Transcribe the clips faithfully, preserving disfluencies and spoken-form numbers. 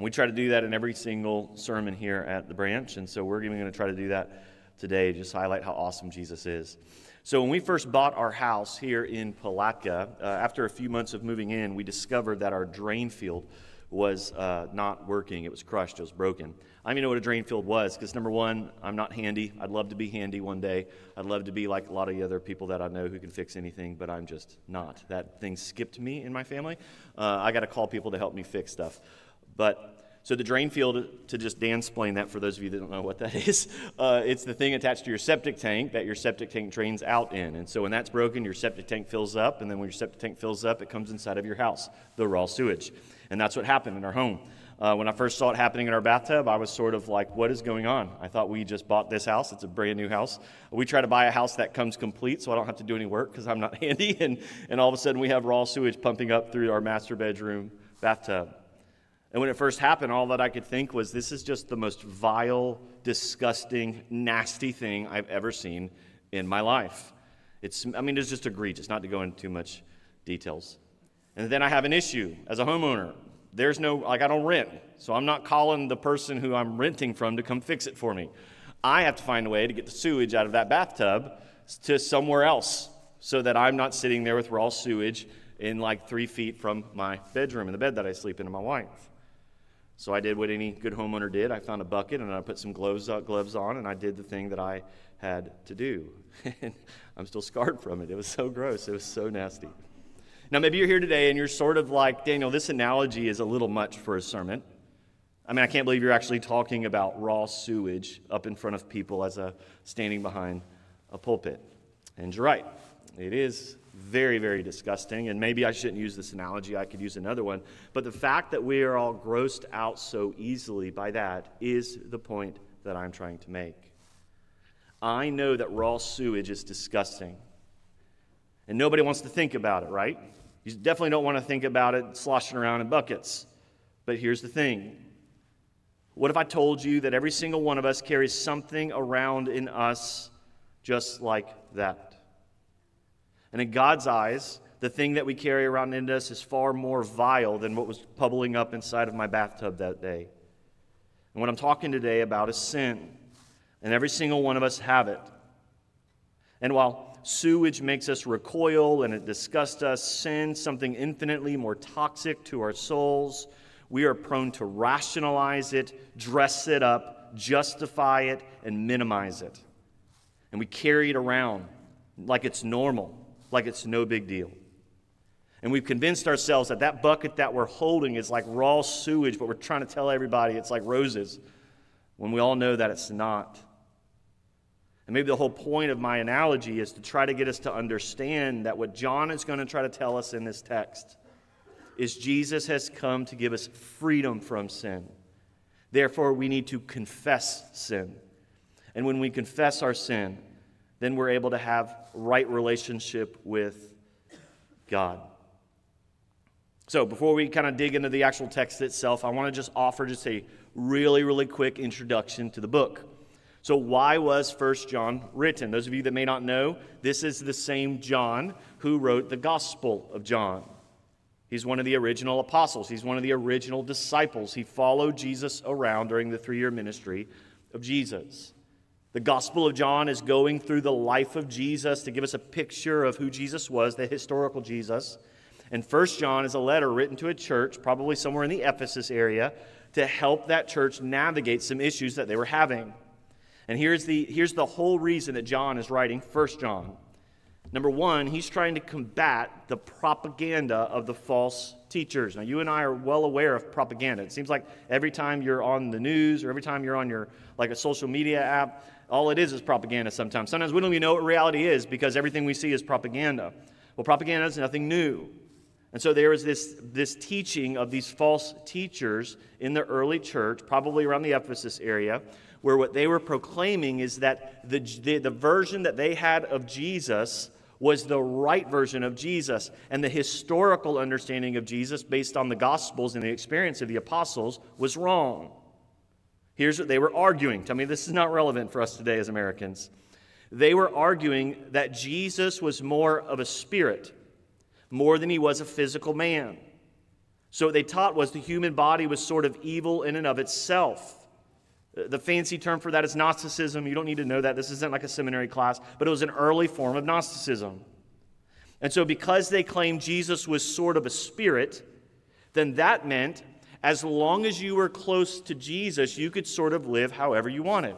And we try to do that in every single sermon here at the branch, and so we're even going to try to do that today, just highlight how awesome Jesus is. So when we first bought our house here in Palatka, uh, after a few months of moving in, we discovered that our drain field was uh, not working. It was crushed. It was broken. I don't even know what a drain field was because, number one, I'm not handy. I'd love to be handy one day. I'd love to be like a lot of the other people that I know who can fix anything, but I'm just not. That thing skipped me in my family. Uh, I got to call people to help me fix stuff. But so the drain field, to just Dan-splain that for those of you that don't know what that is, uh, it's the thing attached to your septic tank that your septic tank drains out in. And so when that's broken, your septic tank fills up, and then when your septic tank fills up, it comes inside of your house, the raw sewage. And that's what happened in our home. Uh, when I first saw it happening in our bathtub, I was sort of like, what is going on? I thought we just bought this house. It's a brand new house. We try to buy a house that comes complete so I don't have to do any work because I'm not handy. And, and all of a sudden we have raw sewage pumping up through our master bedroom bathtub. And when it first happened, all that I could think was, this is just the most vile, disgusting, nasty thing I've ever seen in my life. It's, I mean, it's just egregious, not to go into too much details. And then I have an issue as a homeowner. There's no, like I don't rent, so I'm not calling the person who I'm renting from to come fix it for me. I have to find a way to get the sewage out of that bathtub to somewhere else so that I'm not sitting there with raw sewage in like three feet from my bedroom and the bed that I sleep in and my wife. So I did what any good homeowner did. I found a bucket and I put some gloves, uh, gloves on and I did the thing that I had to do. And I'm still scarred from it. It was so gross. It was so nasty. Now, maybe you're here today and you're sort of like, Daniel, this analogy is a little much for a sermon. I mean, I can't believe you're actually talking about raw sewage up in front of people as a standing behind a pulpit. And you're right. It is very, very disgusting. And maybe I shouldn't use this analogy. I could use another one. But the fact that we are all grossed out so easily by that is the point that I'm trying to make. I know that raw sewage is disgusting. And nobody wants to think about it, right? You definitely don't want to think about it sloshing around in buckets. But here's the thing. What if I told you that every single one of us carries something around in us just like that? And in God's eyes, the thing that we carry around in us is far more vile than what was bubbling up inside of my bathtub that day. And what I'm talking today about is sin. And every single one of us have it. And while sewage makes us recoil and it disgusts us, sin, something infinitely more toxic to our souls, we are prone to rationalize it, dress it up, justify it, and minimize it. And we carry it around like it's normal, like it's no big deal. And we've convinced ourselves that that bucket that we're holding is like raw sewage, but we're trying to tell everybody it's like roses, when we all know that it's not. And maybe the whole point of my analogy is to try to get us to understand that what John is going to try to tell us in this text is Jesus has come to give us freedom from sin. Therefore, we need to confess sin. And when we confess our sin, then we're able to have right relationship with God. So before we kind of dig into the actual text itself, I want to just offer just a really, really quick introduction to the book. So why was First John written? Those of you that may not know, this is the same John who wrote the Gospel of John. He's one of the original apostles. He's one of the original disciples. He followed Jesus around during the three-year ministry of Jesus. The Gospel of John is going through the life of Jesus to give us a picture of who Jesus was, the historical Jesus. And First John is a letter written to a church, probably somewhere in the Ephesus area, to help that church navigate some issues that they were having. And here's the, here's the whole reason that John is writing First John. Number one, he's trying to combat the propaganda of the false teachers. Now, you and I are well aware of propaganda. It seems like every time you're on the news or every time you're on your like a social media app, all it is is propaganda sometimes. Sometimes we don't even know what reality is because everything we see is propaganda. Well, propaganda is nothing new. And so there was this, this teaching of these false teachers in the early church, probably around the Ephesus area, where what they were proclaiming is that the, the, the version that they had of Jesus was the right version of Jesus. And the historical understanding of Jesus based on the Gospels and the experience of the apostles was wrong. Here's what they were arguing. Tell me this is not relevant for us today as Americans. They were arguing that Jesus was more of a spirit, more than he was a physical man. So what they taught was the human body was sort of evil in and of itself. The fancy term for that is Gnosticism. You don't need to know that. This isn't like a seminary class, but it was an early form of Gnosticism. And so because they claimed Jesus was sort of a spirit, then that meant as long as you were close to Jesus, you could sort of live however you wanted.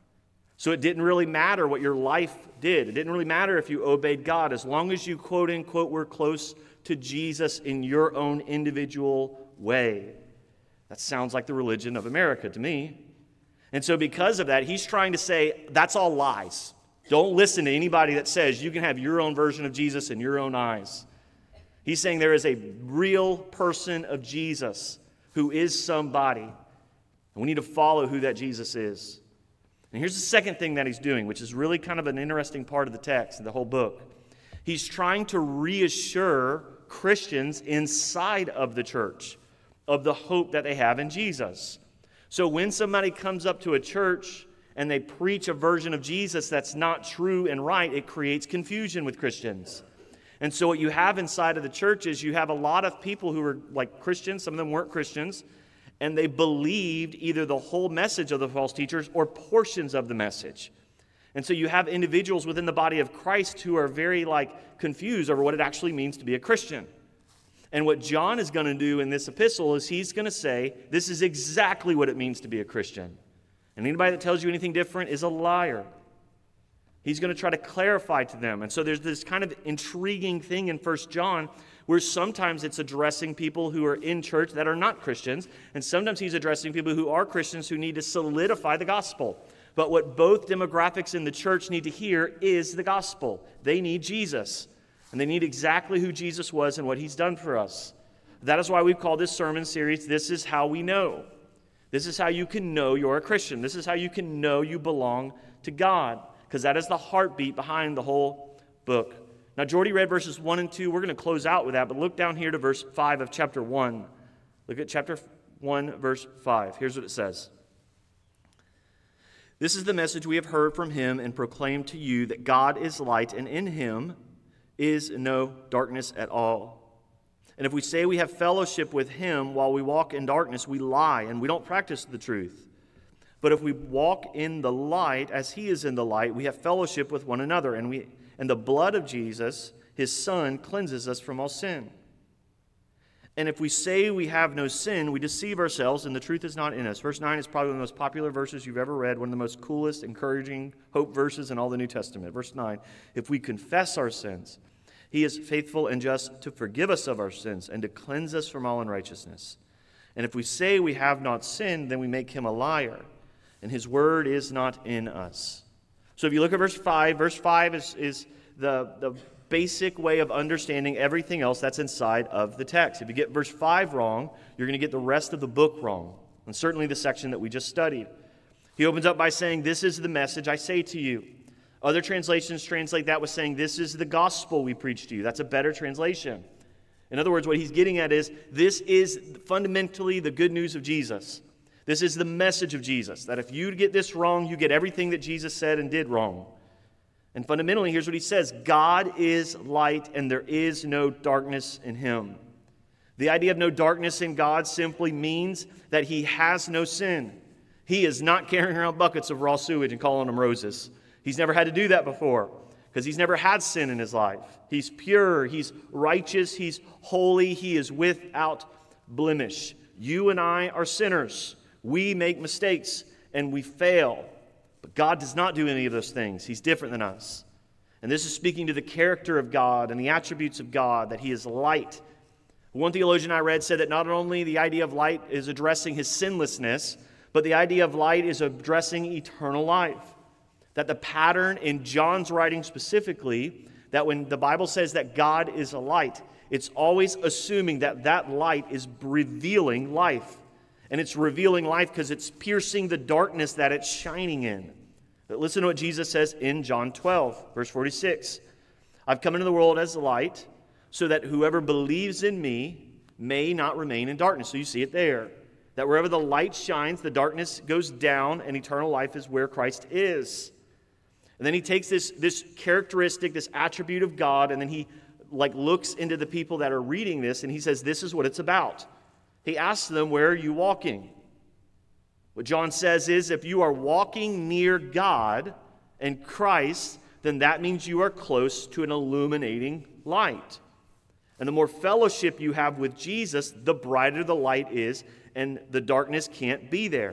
So it didn't really matter what your life did. It didn't really matter if you obeyed God, as long as you, quote unquote, were close to Jesus in your own individual way. That sounds like the religion of America to me. And so because of that, he's trying to say that's all lies. Don't listen to anybody that says you can have your own version of Jesus in your own eyes. He's saying there is a real person of Jesus who is somebody. And we need to follow who that Jesus is. And here's the second thing that he's doing, which is really kind of an interesting part of the text and the whole book. He's trying to reassure Christians inside of the church of the hope that they have in Jesus. So when somebody comes up to a church and they preach a version of Jesus that's not true and right, it creates confusion with Christians. And so what you have inside of the church is you have a lot of people who are like Christians, some of them weren't Christians, and they believed either the whole message of the false teachers or portions of the message. And so you have individuals within the body of Christ who are very like confused over what it actually means to be a Christian. And what John is going to do in this epistle is he's going to say, this is exactly what it means to be a Christian. And anybody that tells you anything different is a liar. He's going to try to clarify to them. And so there's this kind of intriguing thing in First John where sometimes it's addressing people who are in church that are not Christians, and sometimes he's addressing people who are Christians who need to solidify the gospel. But what both demographics in the church need to hear is the gospel. They need Jesus. And they need exactly who Jesus was and what he's done for us. That is why we've called this sermon series, This Is How We Know. This is how you can know you're a Christian. This is how you can know you belong to God. Because that is the heartbeat behind the whole book. Now, Jordy read verses one and two. We're going to close out with that. But look down here to verse five of chapter one. Look at chapter one, verse five. Here's what it says. This is the message we have heard from him and proclaimed to you, that God is light, and in him is no darkness at all. And if we say we have fellowship with him while we walk in darkness, we lie and we don't practice the truth. But if we walk in the light as he is in the light, we have fellowship with one another, and we and the blood of Jesus, his Son, cleanses us from all sin. And if we say we have no sin, we deceive ourselves and the truth is not in us. Verse nine is probably one of the most popular verses you've ever read, one of the most coolest, encouraging hope verses in all the New Testament. Verse nine, if we confess our sins, he is faithful and just to forgive us of our sins and to cleanse us from all unrighteousness. And if we say we have not sinned, then we make him a liar, and his word is not in us. So if you look at verse five, verse five is, is the, the basic way of understanding everything else that's inside of the text. If you get verse five wrong, you're going to get the rest of the book wrong, and certainly the section that we just studied. He opens up by saying, this is the message I say to you. Other translations translate that with saying, this is the gospel we preach to you. That's a better translation. In other words, what he's getting at is, this is fundamentally the good news of Jesus. This is the message of Jesus, that if you get this wrong, you get everything that Jesus said and did wrong. And fundamentally, here's what he says, God is light and there is no darkness in him. The idea of no darkness in God simply means that he has no sin. He is not carrying around buckets of raw sewage and calling them roses. He's never had to do that before because he's never had sin in his life. He's pure, he's righteous, he's holy, he is without blemish. You and I are sinners. We make mistakes and we fail. But God does not do any of those things. He's different than us. And this is speaking to the character of God and the attributes of God, that he is light. One theologian I read said that not only the idea of light is addressing his sinlessness, but the idea of light is addressing eternal life. That the pattern in John's writing specifically, that when the Bible says that God is a light, it's always assuming that that light is revealing life. And it's revealing life because it's piercing the darkness that it's shining in. But listen to what Jesus says in John twelve, verse forty-six. I've come into the world as light, so that whoever believes in me may not remain in darkness. So you see it there. That wherever the light shines, the darkness goes down, and eternal life is where Christ is. And then he takes this, this characteristic, this attribute of God, and then he like looks into the people that are reading this, and he says, this is what it's about. He asks them, where are you walking? What John says is, if you are walking near God and Christ, then that means you are close to an illuminating light. And the more fellowship you have with Jesus, the brighter the light is, and the darkness can't be there.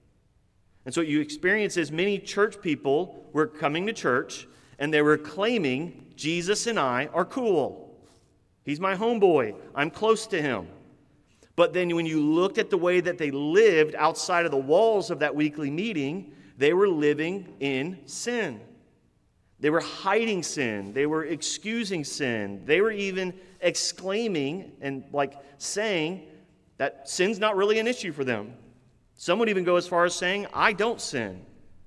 And so what you experience is many church people were coming to church, and they were claiming, Jesus and I are cool. He's my homeboy. I'm close to him. But then when you looked at the way that they lived outside of the walls of that weekly meeting, they were living in sin. They were hiding sin. They were excusing sin. They were even exclaiming and like saying that sin's not really an issue for them. Some would even go as far as saying, I don't sin.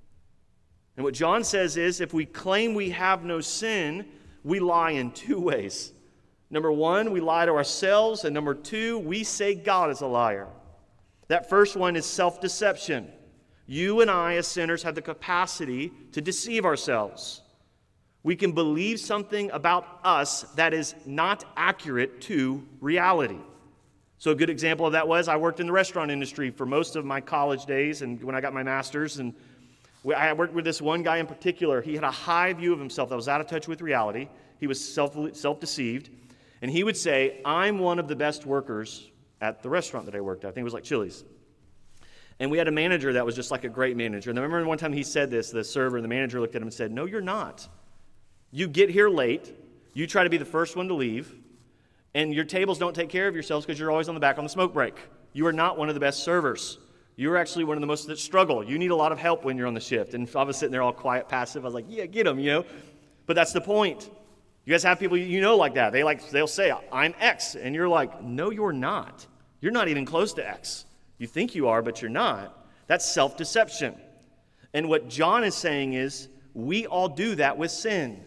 And what John says is, if we claim we have no sin, we lie in two ways. Number one, we lie to ourselves, and number two, we say God is a liar. That first one is self-deception. You and I, as sinners, have the capacity to deceive ourselves. We can believe something about us that is not accurate to reality. So a good example of that was I worked in the restaurant industry for most of my college days and when I got my master's. And I worked with this one guy in particular. He had a high view of himself that was out of touch with reality. He was self, self-deceived. And he would say, I'm one of the best workers at the restaurant that I worked at. I think it was like Chili's. And we had a manager that was just like a great manager. And I remember one time he said this, the server and the manager looked at him and said, no, you're not. You get here late. You try to be the first one to leave. And your tables don't take care of yourselves because you're always on the back on the smoke break. You are not one of the best servers. You're actually one of the most that struggle. You need a lot of help when you're on the shift. And I was sitting there all quiet, passive. I was like, yeah, get them, you know. But that's the point. You guys have people you know like that. They like, they'll say, I'm X. And you're like, no, you're not. You're not even close to X. You think you are, but you're not. That's self-deception. And what John is saying is, we all do that with sin.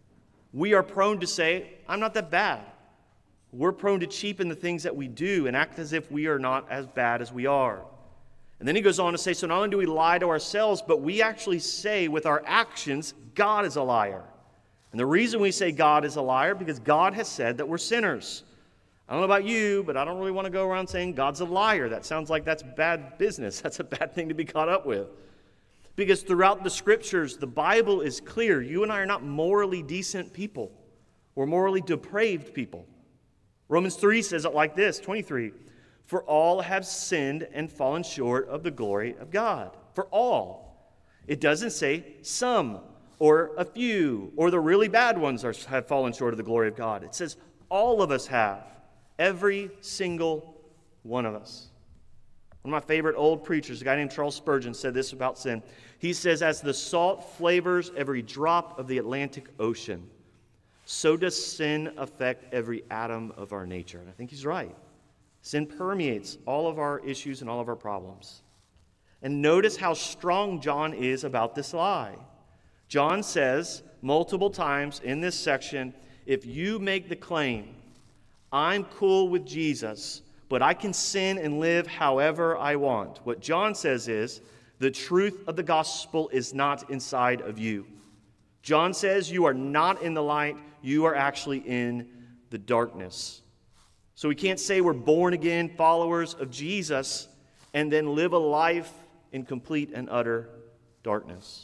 We are prone to say, I'm not that bad. We're prone to cheapen the things that we do and act as if we are not as bad as we are. And then he goes on to say, so not only do we lie to ourselves, but we actually say with our actions, God is a liar. And the reason we say God is a liar, because God has said that we're sinners. I don't know about you, but I don't really want to go around saying God's a liar. That sounds like that's bad business. That's a bad thing to be caught up with. Because throughout the scriptures, the Bible is clear. You and I are not morally decent people or morally depraved people. Romans three says it like this, twenty-three. For all have sinned and fallen short of the glory of God. For all. It doesn't say some or a few or the really bad ones are, have fallen short of the glory of God. It says all of us have. Every single one of us. One of my favorite old preachers, a guy named Charles Spurgeon, said this about sin. He says, as the salt flavors every drop of the Atlantic Ocean, so does sin affect every atom of our nature. And I think he's right. Sin permeates all of our issues and all of our problems. And notice how strong John is about this lie. John says multiple times in this section, if you make the claim, I'm cool with Jesus, but I can sin and live however I want. What John says is, the truth of the gospel is not inside of you. John says you are not in the light, you are actually in the darkness. So we can't say we're born again followers of Jesus and then live a life in complete and utter darkness.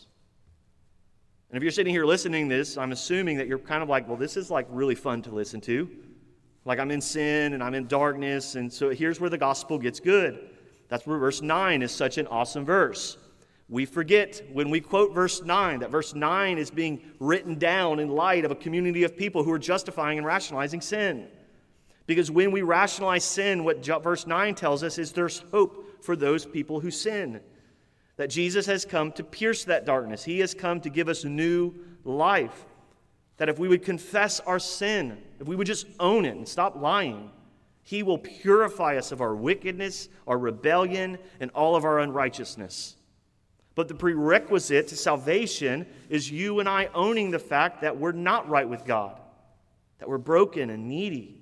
And if you're sitting here listening to this, I'm assuming that you're kind of like, well, this is like really fun to listen to. Like I'm in sin and I'm in darkness, and so here's where the gospel gets good. That's where verse nine is such an awesome verse. We forget when we quote verse nine, that verse nine is being written down in light of a community of people who are justifying and rationalizing sin. Because when we rationalize sin, what verse nine tells us is there's hope for those people who sin. That Jesus has come to pierce that darkness. He has come to give us new life. That if we would confess our sin, if we would just own it and stop lying, He will purify us of our wickedness, our rebellion, and all of our unrighteousness. But the prerequisite to salvation is you and I owning the fact that we're not right with God, that we're broken and needy.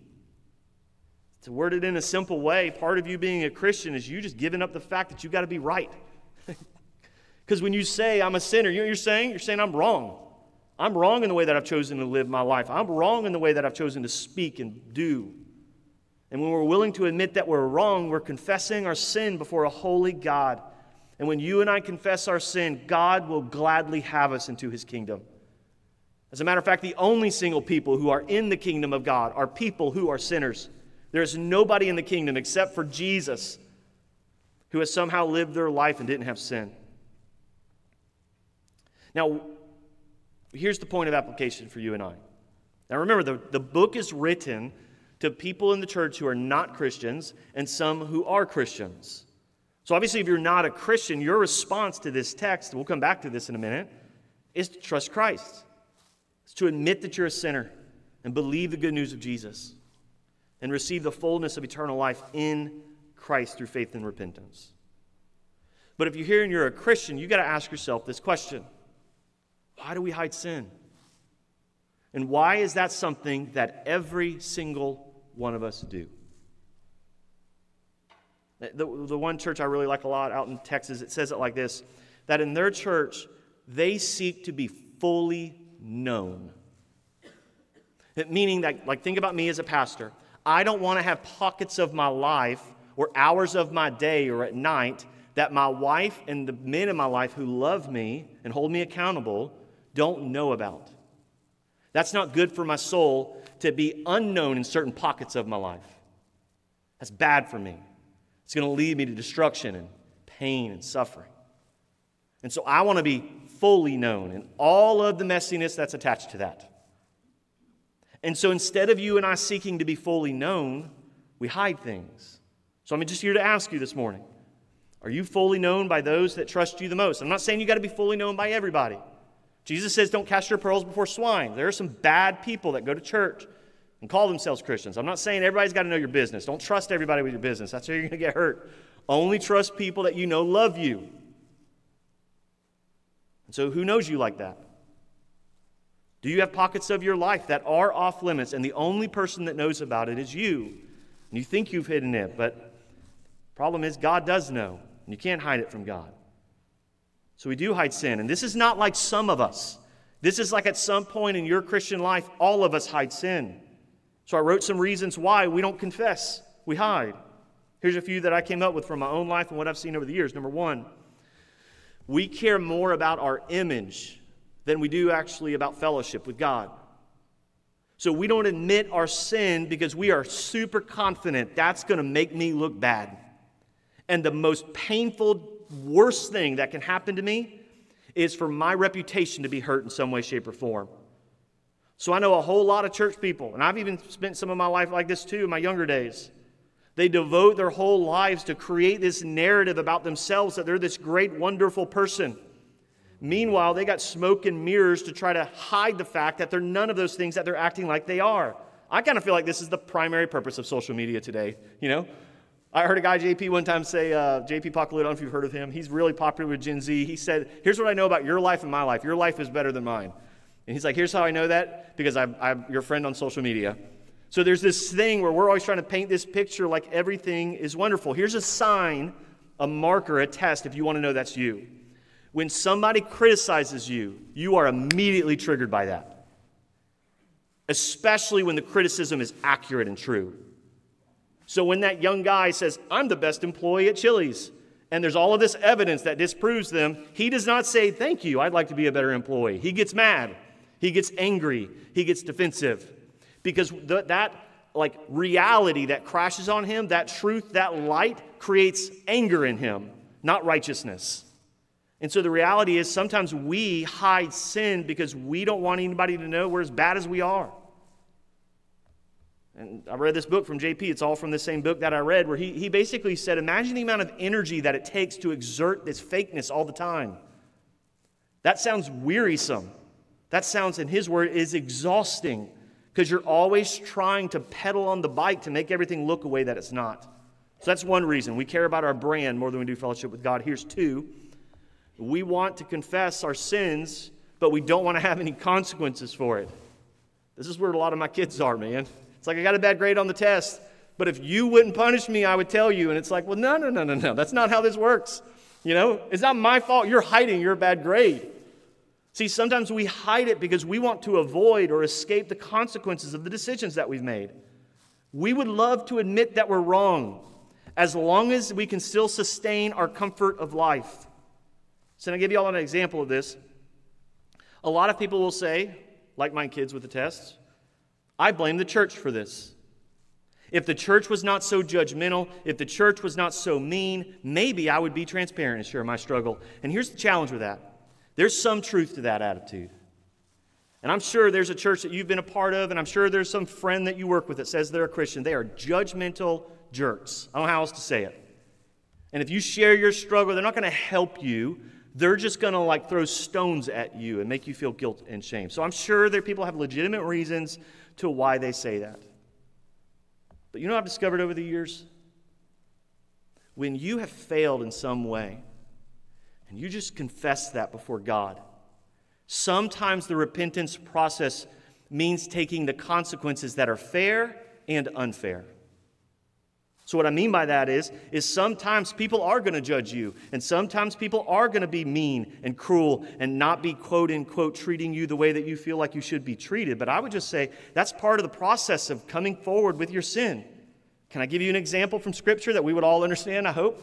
To word it in a simple way, part of you being a Christian is you just giving up the fact that you've got to be right. Because when you say, I'm a sinner, you know what you're saying? You're saying, I'm wrong. I'm wrong in the way that I've chosen to live my life. I'm wrong in the way that I've chosen to speak and do. And when we're willing to admit that we're wrong, we're confessing our sin before a holy God. And when you and I confess our sin, God will gladly have us into his kingdom. As a matter of fact, the only single people who are in the kingdom of God are people who are sinners. There is nobody in the kingdom except for Jesus who has somehow lived their life and didn't have sin. Now, here's the point of application for you and I. Now remember, the, the book is written to people in the church who are not Christians and some who are Christians. So obviously, if you're not a Christian, your response to this text, we'll come back to this in a minute, is to trust Christ. It's to admit that you're a sinner and believe the good news of Jesus and receive the fullness of eternal life in Christ through faith and repentance. But if you're here and you're a Christian, you've got to ask yourself this question. Why do we hide sin? And why is that something that every single one of us do? The, the one church I really like a lot out in Texas, it says it like this, that in their church, they seek to be fully known. It, meaning that, like, think about me as a pastor. I don't want to have pockets of my life or hours of my day or at night that my wife and the men in my life who love me and hold me accountable don't know about. That's not good for my soul to be unknown in certain pockets of my life. That's bad for me. It's going to lead me to destruction and pain and suffering. And so I want to be fully known and all of the messiness that's attached to that. And so instead of you and I seeking to be fully known, we hide things. So I'm just here to ask you this morning, are you fully known by those that trust you the most? I'm not saying you got to be fully known by everybody. Jesus says don't cast your pearls before swine. There are some bad people that go to church and call themselves Christians. I'm not saying everybody's got to know your business. Don't trust everybody with your business. That's how you're going to get hurt. Only trust people that you know love you. And so who knows you like that? Do you have pockets of your life that are off limits and the only person that knows about it is you? And you think you've hidden it, but the problem is God does know, and you can't hide it from God. So we do hide sin, and this is not like some of us. This is like at some point in your Christian life, all of us hide sin. So I wrote some reasons why we don't confess, we hide. Here's a few that I came up with from my own life and what I've seen over the years. Number one, we care more about our image than we do actually about fellowship with God. So we don't admit our sin because we are super confident that's going to make me look bad. And the most painful, worst thing that can happen to me is for my reputation to be hurt in some way, shape, or form. So I know a whole lot of church people, and I've even spent some of my life like this too in my younger days. They devote their whole lives to create this narrative about themselves that they're this great, wonderful person. Meanwhile, they got smoke and mirrors to try to hide the fact that they're none of those things that they're acting like they are. I kind of feel like this is the primary purpose of social media today, you know? I heard a guy, J P, one time say, uh, J P Pocklute, I don't know if you've heard of him. He's really popular with Gen Z. He said, here's what I know about your life and my life. Your life is better than mine. And he's like, here's how I know that, because I'm, I'm your friend on social media. So there's this thing where we're always trying to paint this picture like everything is wonderful. Here's a sign, a marker, a test if you want to know that's you. When somebody criticizes you, you are immediately triggered by that. Especially when the criticism is accurate and true. So when that young guy says, I'm the best employee at Chili's, and there's all of this evidence that disproves them, he does not say, thank you, I'd like to be a better employee. He gets mad. He gets angry. He gets defensive. Because th- that like reality that crashes on him, that truth, that light, creates anger in him, not righteousness. And so the reality is sometimes we hide sin because we don't want anybody to know we're as bad as we are. And I read this book from J P. It's all from the same book that I read, where he, he basically said, imagine the amount of energy that it takes to exert this fakeness all the time. That sounds wearisome. That sounds, in his word, is exhausting, because you're always trying to pedal on the bike to make everything look a way that it's not. So that's one reason. We care about our brand more than we do fellowship with God. Here's two. We want to confess our sins, but we don't want to have any consequences for it. This is where a lot of my kids are, man. It's like, I got a bad grade on the test, but if you wouldn't punish me, I would tell you. And it's like, well, no, no, no, no, no. That's not how this works. You know, it's not my fault you're hiding your bad grade. See, sometimes we hide it because we want to avoid or escape the consequences of the decisions that we've made. We would love to admit that we're wrong, as long as we can still sustain our comfort of life. So I'll give you all an example of this. A lot of people will say, like my kids with the tests, I blame the church for this. If the church was not so judgmental, if the church was not so mean, maybe I would be transparent and share my struggle. And here's the challenge with that. There's some truth to that attitude. And I'm sure there's a church that you've been a part of, and I'm sure there's some friend that you work with that says they're a Christian. They are judgmental jerks. I don't know how else to say it. And if you share your struggle, they're not going to help you. They're just going to like throw stones at you and make you feel guilt and shame. So I'm sure there people have legitimate reasons to why they say that. But you know what I've discovered over the years? When you have failed in some way, and you just confess that before God, sometimes the repentance process means taking the consequences that are fair and unfair. So what I mean by that is, is sometimes people are going to judge you, and sometimes people are going to be mean and cruel and not be quote-unquote treating you the way that you feel like you should be treated. But I would just say that's part of the process of coming forward with your sin. Can I give you an example from Scripture that we would all understand, I hope?